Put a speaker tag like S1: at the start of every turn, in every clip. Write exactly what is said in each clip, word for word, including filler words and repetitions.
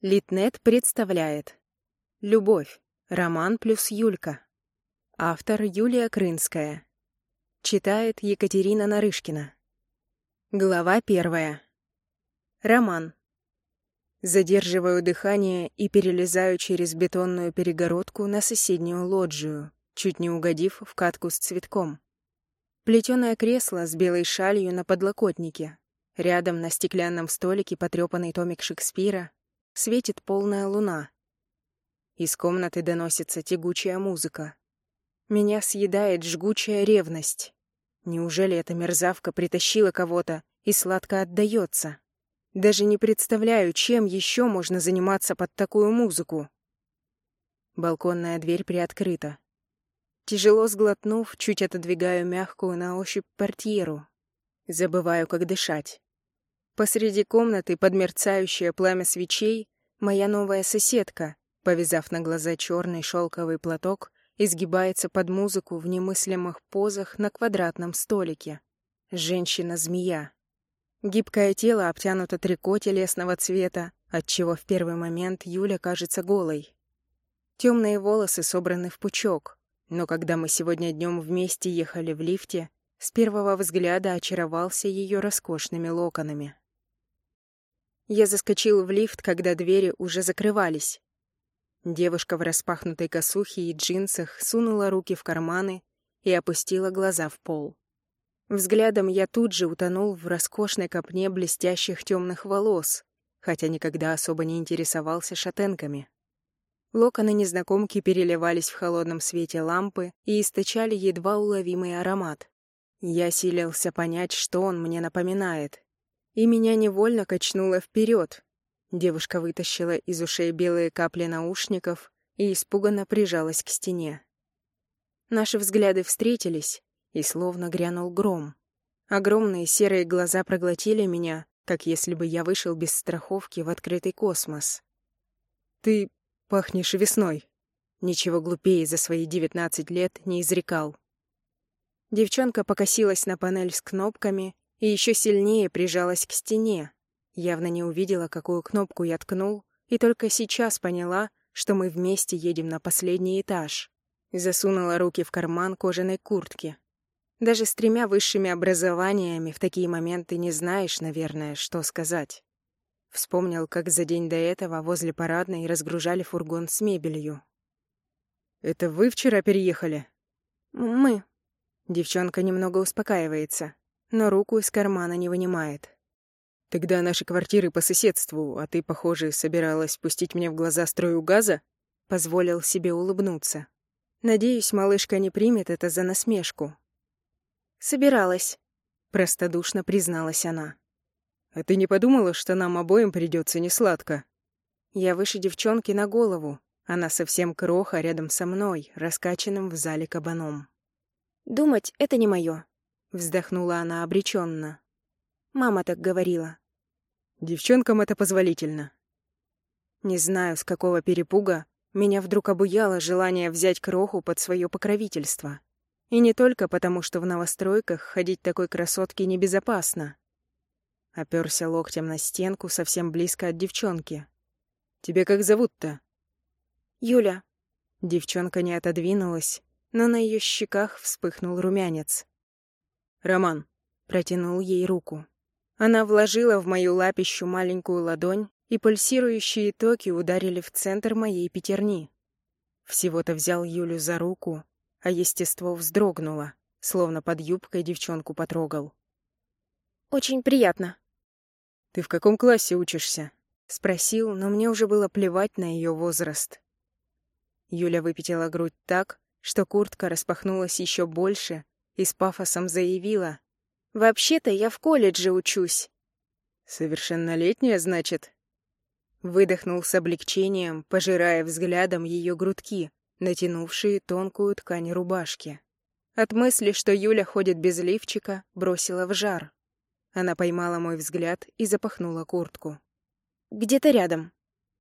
S1: Литнет представляет «Любовь. Роман плюс Юлька». Автор Юлия Крынская. Читает Екатерина Нарышкина. Глава первая. Роман. Задерживаю дыхание и перелезаю через бетонную перегородку на соседнюю лоджию, чуть не угодив в катку с цветком. Плетеное кресло с белой шалью на подлокотнике. Рядом на стеклянном столике потрепанный томик Шекспира. Светит полная луна. Из комнаты доносится тягучая музыка. Меня съедает жгучая ревность. Неужели эта мерзавка притащила кого-то и сладко отдается? Даже не представляю, чем еще можно заниматься под такую музыку. Балконная дверь приоткрыта. Тяжело сглотнув, чуть отодвигаю мягкую на ощупь портьеру. Забываю, как дышать. Посреди комнаты, под мерцающее пламя свечей, моя новая соседка, повязав на глаза черный шелковый платок, изгибается под музыку в немыслимых позах на квадратном столике. Женщина-змея. Гибкое тело обтянуто трико телесного цвета, отчего в первый момент Юля кажется голой. Темные волосы собраны в пучок, но когда мы сегодня днем вместе ехали в лифте, с первого взгляда очаровался ее роскошными локонами. Я заскочил в лифт, когда двери уже закрывались. Девушка в распахнутой косухе и джинсах сунула руки в карманы и опустила глаза в пол. Взглядом я тут же утонул в роскошной копне блестящих темных волос, хотя никогда особо не интересовался шатенками. Локоны незнакомки переливались в холодном свете лампы и источали едва уловимый аромат. Я силился понять, что он мне напоминает, и меня невольно качнуло вперед. Девушка вытащила из ушей белые капли наушников и испуганно прижалась к стене. Наши взгляды встретились, и словно грянул гром. Огромные серые глаза проглотили меня, как если бы я вышел без страховки в открытый космос. «Ты пахнешь весной», ничего глупее за свои девятнадцать лет не изрекал. Девчонка покосилась на панель с кнопками и еще сильнее прижалась к стене. Явно не увидела, какую кнопку я ткнул, и только сейчас поняла, что мы вместе едем на последний этаж. Засунула руки в карман кожаной куртки. Даже с тремя высшими образованиями в такие моменты не знаешь, наверное, что сказать. Вспомнил, как за день до этого возле парадной разгружали фургон с мебелью. «Это вы вчера переехали?» «Мы». Девчонка немного успокаивается, но руку из кармана не вынимает. «Тогда наши квартиры по соседству, а ты, похоже, собиралась пустить мне в глаза струю газа?» Позволил себе улыбнуться. Надеюсь, малышка не примет это за насмешку. «Собиралась», — простодушно призналась она. «А ты не подумала, что нам обоим придется несладко?» Я выше девчонки на голову, она совсем кроха рядом со мной, раскачанным в зале кабаном. «Думать — это не мое», — вздохнула она обреченно. «Мама так говорила». «Девчонкам это позволительно». Не знаю, с какого перепуга меня вдруг обуяло желание взять кроху под свое покровительство. И не только потому, что в новостройках ходить такой красотке небезопасно. Оперся локтем на стенку совсем близко от девчонки. «Тебя как зовут-то?» «Юля». Девчонка не отодвинулась, но на ее щеках вспыхнул румянец. «Роман», — протянул ей руку. Она вложила в мою лапищу маленькую ладонь, и пульсирующие токи ударили в центр моей пятерни. Всего-то взял Юлю за руку, а естество вздрогнуло, словно под юбкой девчонку потрогал. «Очень приятно». «Ты в каком классе учишься?» — спросил, но мне уже было плевать на ее возраст. Юля выпятила грудь так, что куртка распахнулась еще больше, и с пафосом заявила: «Вообще-то я в колледже учусь». «Совершеннолетняя, значит?» Выдохнул с облегчением, пожирая взглядом ее грудки, натянувшие тонкую ткань рубашки. От мысли, что Юля ходит без лифчика, бросила в жар. Она поймала мой взгляд и запахнула куртку. «Где-то рядом».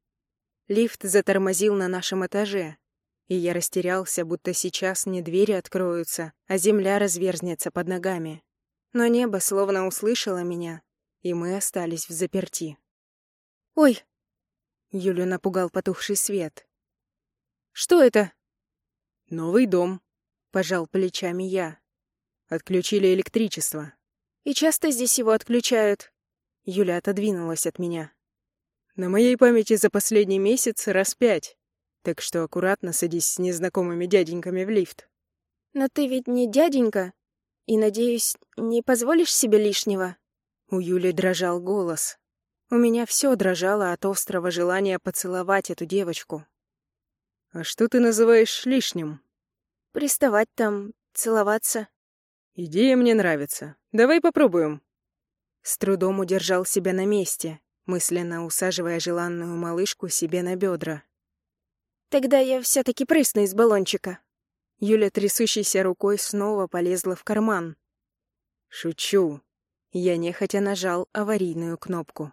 S1: Лифт затормозил на нашем этаже, и я растерялся, будто сейчас не двери откроются, а земля разверзнется под ногами. Но небо словно услышало меня, и мы остались взаперти. «Ой!» Юлю напугал потухший свет. «Что это?»
S2: «Новый дом»,
S1: — пожал плечами я.
S2: «Отключили электричество».
S1: «И часто здесь его отключают?» Юля отодвинулась от меня.
S2: «На моей памяти за последний месяц раз пять, так что аккуратно садись с незнакомыми дяденьками в лифт».
S1: «Но ты ведь не дяденька, и, надеюсь, не позволишь себе лишнего?» У Юли дрожал голос. У меня все дрожало от острого желания поцеловать эту девочку.
S2: «А что ты называешь лишним?»
S1: «Приставать там, целоваться».
S2: «Идея мне нравится. Давай попробуем».
S1: С трудом удержал себя на месте, мысленно усаживая желанную малышку себе на бедра. «Тогда я все-таки прысну из баллончика». Юля трясущейся рукой снова полезла в карман.
S2: «Шучу».
S1: Я нехотя нажал аварийную кнопку.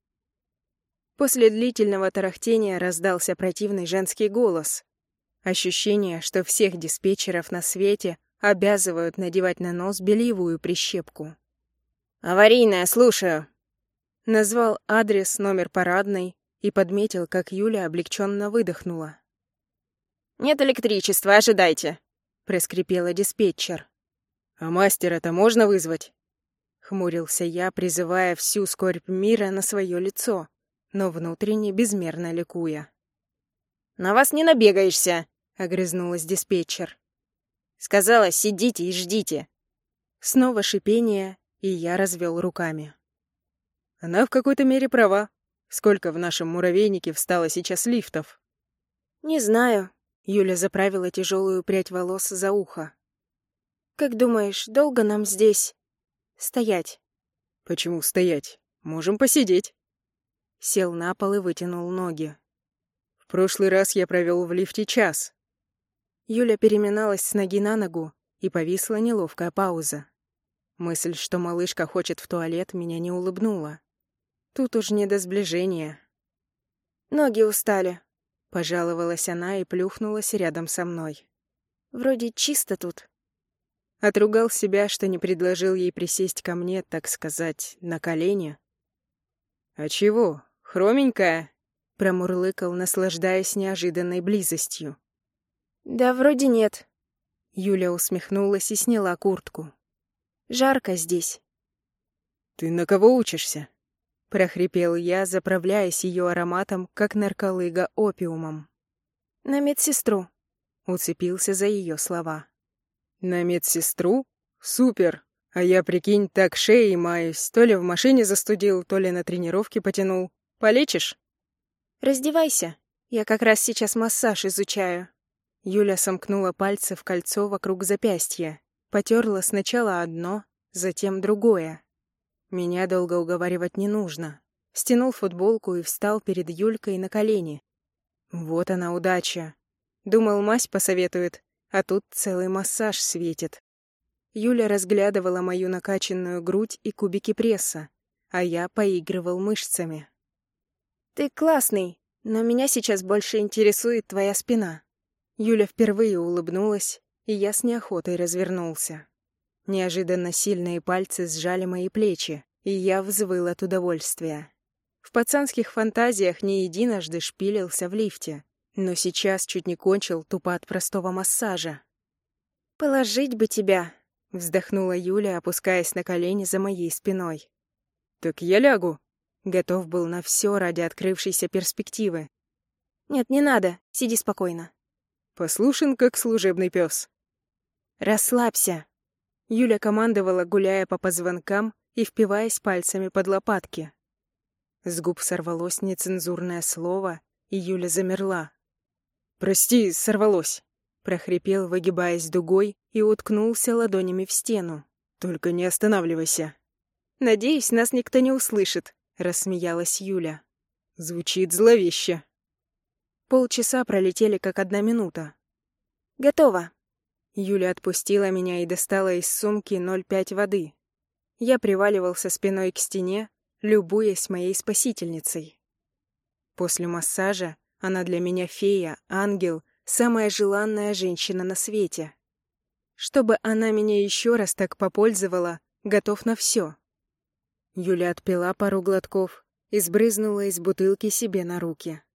S1: После длительного тарахтения раздался противный женский голос. Ощущение, что всех диспетчеров на свете обязывают надевать на нос бельевую прищепку. «Аварийная, слушаю!» Назвал адрес, номер парадной и подметил, как Юля облегченно выдохнула. «Нет электричества, ожидайте!» — проскрипела диспетчер.
S2: «А мастера-то можно вызвать?»
S1: Хмурился я, призывая всю скорбь мира на свое лицо, но внутренне безмерно ликуя. «На вас не набегаешься!» — огрызнулась диспетчер. «Сказала, сидите и ждите!» Снова шипение, и я развел руками.
S2: «Она в какой-то мере права. Сколько в нашем муравейнике встало сейчас лифтов?»
S1: «Не знаю», — Юля заправила тяжелую прядь волос за ухо. «Как думаешь, долго нам здесь стоять?»
S2: «Почему стоять? Можем посидеть».
S1: Сел на пол и вытянул ноги.
S2: «В прошлый раз я провел в лифте час».
S1: Юля переминалась с ноги на ногу, и повисла неловкая пауза. Мысль, что малышка хочет в туалет, меня не улыбнула. Тут уж не до сближения. «Ноги устали», — пожаловалась она и плюхнулась рядом со мной. «Вроде чисто тут». Отругал себя, что не предложил ей присесть ко мне, так сказать, на колени.
S2: «А чего, хроменькая?»
S1: — промурлыкал, наслаждаясь неожиданной близостью. «Да вроде нет». Юля усмехнулась и сняла куртку. «Жарко здесь».
S2: «Ты на кого учишься?»
S1: — прохрипел я, заправляясь ее ароматом, как нарколыга опиумом. «На медсестру», — уцепился за ее слова.
S2: «На медсестру? Супер! А я, прикинь, так шеей маюсь, то ли в машине застудил, то ли на тренировке потянул. Полечишь?»
S1: «Раздевайся, я как раз сейчас массаж изучаю». Юля сомкнула пальцы в кольцо вокруг запястья, потерла сначала одно, затем другое. Меня долго уговаривать не нужно. Стянул футболку и встал перед Юлькой на колени. Вот она удача. Думал, мазь посоветует, а тут целый массаж светит. Юля разглядывала мою накачанную грудь и кубики пресса, а я поигрывал мышцами. «Ты классный, но меня сейчас больше интересует твоя спина». Юля впервые улыбнулась, и я с неохотой развернулся. Неожиданно сильные пальцы сжали мои плечи, и я взвыл от удовольствия. В пацанских фантазиях не единожды шпилился в лифте, но сейчас чуть не кончил тупо от простого массажа. «Положить бы тебя», — вздохнула Юля, опускаясь на колени за моей спиной.
S2: «Так я лягу».
S1: Готов был на все ради открывшейся перспективы. «Нет, не надо, сиди спокойно».
S2: «Послушен, как служебный пес».
S1: «Расслабься». Юля командовала, гуляя по позвонкам и впиваясь пальцами под лопатки. С губ сорвалось нецензурное слово, и Юля замерла.
S2: «Прости, сорвалось»,
S1: — прохрипел, выгибаясь дугой, и уткнулся ладонями в стену.
S2: «Только не останавливайся».
S1: «Надеюсь, нас никто не услышит», — рассмеялась Юля.
S2: «Звучит зловеще».
S1: Полчаса пролетели как одна минута. «Готово». Юля отпустила меня и достала из сумки ноль пять воды. Я приваливался спиной к стене, любуясь моей спасительницей. После массажа она для меня фея, ангел, самая желанная женщина на свете. Чтобы она меня еще раз так попользовала, готов на все. Юля отпила пару глотков и сбрызнула из бутылки себе на руки.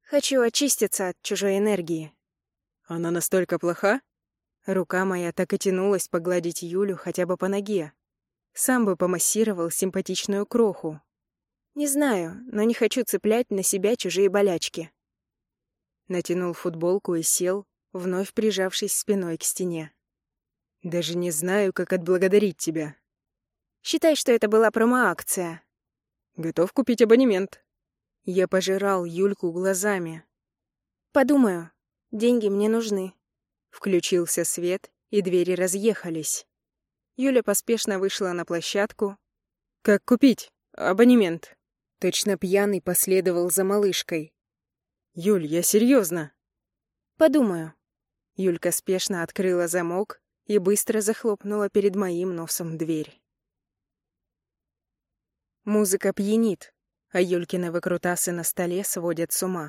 S1: Хочу очиститься от чужой энергии.
S2: Она настолько плоха?
S1: Рука моя так и тянулась погладить Юлю хотя бы по ноге. Сам бы помассировал симпатичную кроху. Не знаю, но не хочу цеплять на себя чужие болячки. Натянул футболку и сел, вновь прижавшись спиной к стене.
S2: Даже не знаю, как отблагодарить тебя.
S1: Считай, что это была промо-акция.
S2: Готов купить абонемент.
S1: Я пожирал Юльку глазами. Подумаю, деньги мне нужны. Включился свет, и двери разъехались. Юля поспешно вышла на площадку.
S2: Как купить абонемент?
S1: Точно пьяный последовал за малышкой.
S2: Юль, я серьезно.
S1: Подумаю. Юлька спешно открыла замок и быстро захлопнула перед моим носом дверь. Музыка пьянит, а Юлькины выкрутасы на столе сводят с ума.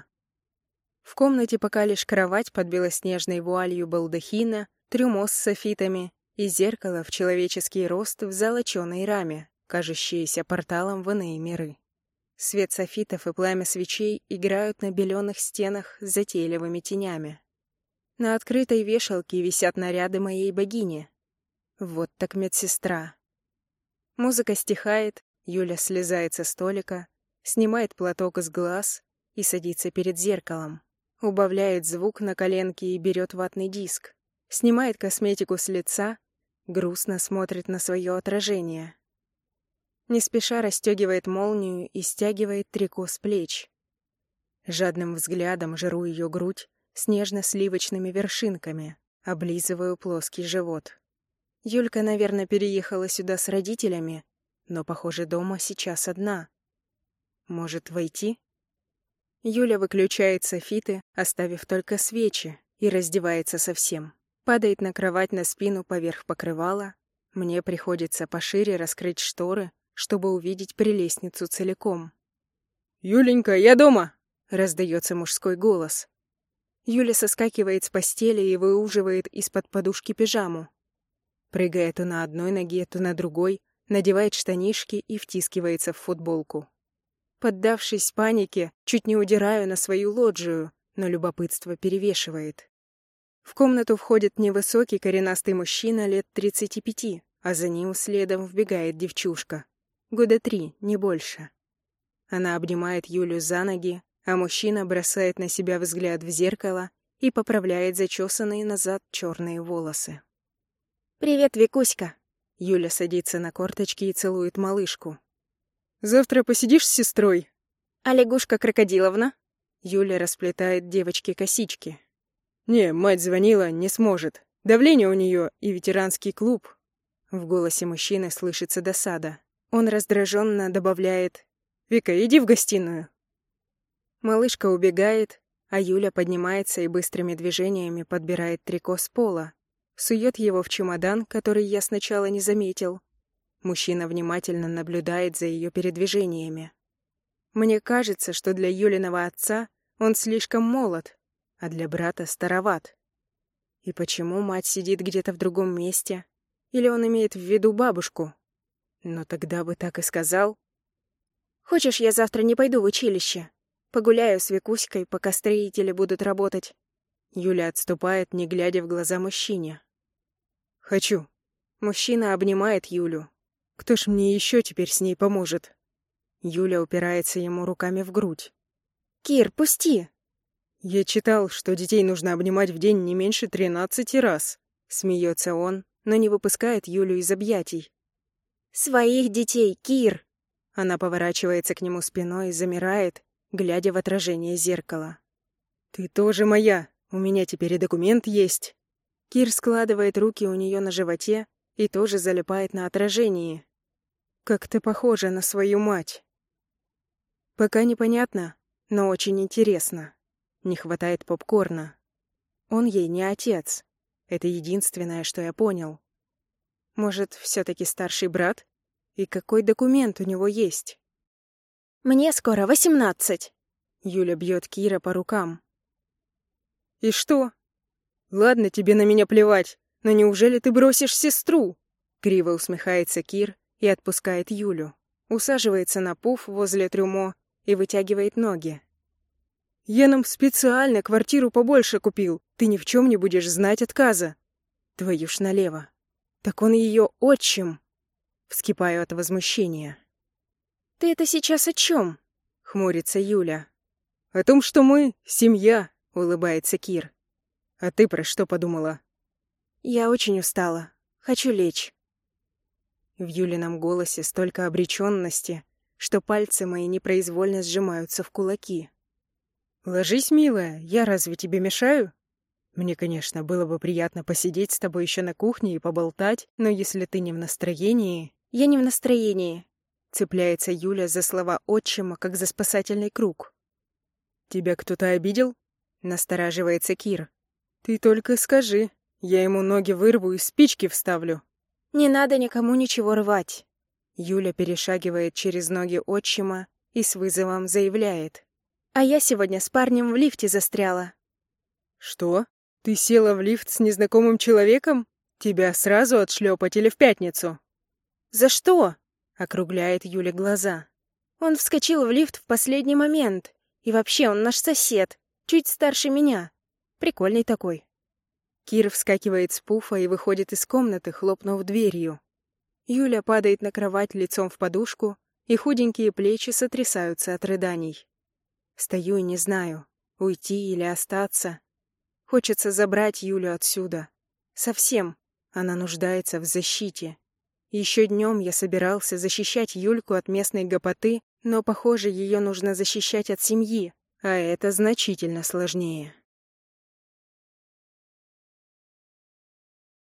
S1: В комнате пока лишь кровать под белоснежной вуалью балдахина, трюмо с софитами и зеркало в человеческий рост в золоченой раме, кажущееся порталом в иные миры. Свет софитов и пламя свечей играют на беленых стенах с затейливыми тенями. На открытой вешалке висят наряды моей богини. Вот так медсестра. Музыка стихает, Юля слезает со столика, снимает платок с глаз и садится перед зеркалом. Убавляет звук на коленке и берет ватный диск. Снимает косметику с лица, грустно смотрит на свое отражение. Не спеша расстегивает молнию и стягивает трико с плеч. Жадным взглядом жру ее грудь с нежно-сливочными вершинками, облизываю плоский живот. Юлька, наверное, переехала сюда с родителями, но, похоже, дома сейчас одна. Может, войти? Юля выключает софиты, оставив только свечи, и раздевается совсем. Падает на кровать на спину поверх покрывала. Мне приходится пошире раскрыть шторы, чтобы увидеть прелестницу целиком.
S2: «Юленька, я дома!»
S1: — раздается мужской голос. Юля соскакивает с постели и выуживает из-под подушки пижаму. Прыгает то на одной ноге, то на другой, надевает штанишки и втискивается в футболку. Поддавшись панике, чуть не удираю на свою лоджию, но любопытство перевешивает. В комнату входит невысокий коренастый мужчина лет тридцати пяти, а за ним следом вбегает девчушка. Года три, не больше. Она обнимает Юлю за ноги, а мужчина бросает на себя взгляд в зеркало и поправляет зачесанные назад черные волосы. «Привет, Викуська!» Юля садится на корточки и целует малышку.
S2: «Завтра посидишь с сестрой?»
S1: «А лягушка Крокодиловна?» Юля расплетает девочке косички.
S2: «Не, мать звонила, не сможет. Давление у нее и ветеранский клуб».
S1: В голосе мужчины слышится досада. Он раздраженно добавляет:
S2: «Вика, иди в гостиную».
S1: Малышка убегает, а Юля поднимается и быстрыми движениями подбирает трико с пола, сует его в чемодан, который я сначала не заметил. Мужчина внимательно наблюдает за ее передвижениями. Мне кажется, что для Юлиного отца он слишком молод, а для брата староват. И почему мать сидит где-то в другом месте? Или он имеет в виду бабушку? Но тогда бы так и сказал. «Хочешь, я завтра не пойду в училище? Погуляю с Викуськой, пока строители будут работать». Юля отступает, не глядя в глаза мужчине.
S2: «Хочу».
S1: Мужчина обнимает Юлю.
S2: «Кто ж мне еще теперь с ней поможет?»
S1: Юля упирается ему руками в грудь. «Кир, пусти!»
S2: «Я читал, что детей нужно обнимать в день не меньше тринадцати раз».
S1: Смеется он, но не выпускает Юлю из объятий. «Своих детей, Кир!» Она поворачивается к нему спиной и замирает, глядя в отражение зеркала.
S2: «Ты тоже моя. У меня теперь и документ есть».
S1: Кир складывает руки у нее на животе и тоже залипает на отражении.
S2: «Как ты похожа на свою мать».
S1: Пока непонятно, но очень интересно. Не хватает попкорна. Он ей не отец. Это единственное, что я понял. Может, все-таки старший брат? И какой документ у него есть? «Мне скоро восемнадцать!» Юля бьет Кира по рукам.
S2: «И что? Ладно, тебе на меня плевать, но неужели ты бросишь сестру?»
S1: Криво усмехается Кир и отпускает Юлю. Усаживается на пуф возле трюмо и вытягивает ноги.
S2: Я нам специально квартиру побольше купил. Ты ни в чем не будешь знать отказа. Твою ж налево. Так он ее отчим. Вскипаю от возмущения.
S1: Ты это сейчас о чем? Хмурится Юля.
S2: О том, что мы — семья, улыбается Кир. А ты про что подумала?
S1: Я очень устала. Хочу лечь.
S2: В Юлином голосе столько обреченности, что пальцы мои непроизвольно сжимаются в кулаки. «Ложись, милая, я разве тебе мешаю? Мне, конечно, было бы приятно посидеть с тобой еще на кухне и поболтать, но если ты не в настроении...»
S1: «Я не в настроении»,
S2: — цепляется Юля за слова отчима, как за спасательный круг. «Тебя кто-то обидел?» — настораживается Кир. «Ты только скажи, я ему ноги вырву и спички вставлю».
S1: «Не надо никому ничего рвать».
S2: Юля перешагивает через ноги отчима и с вызовом заявляет.
S1: «А я сегодня с парнем в лифте застряла».
S2: «Что? Ты села в лифт с незнакомым человеком? Тебя сразу отшлепать или в пятницу?»
S1: «За что?»
S2: — округляет Юля глаза.
S1: «Он вскочил в лифт в последний момент. И вообще, он наш сосед, чуть старше меня. Прикольный такой».
S2: Кир вскакивает с пуфа и выходит из комнаты, хлопнув дверью. Юля падает на кровать лицом в подушку, и худенькие плечи сотрясаются от рыданий. Стою и не знаю, уйти или остаться. Хочется забрать Юлю отсюда. Совсем. Она нуждается в защите. Еще днем я собирался защищать Юльку от местной гопоты, но, похоже, ее нужно защищать от семьи, а это значительно сложнее.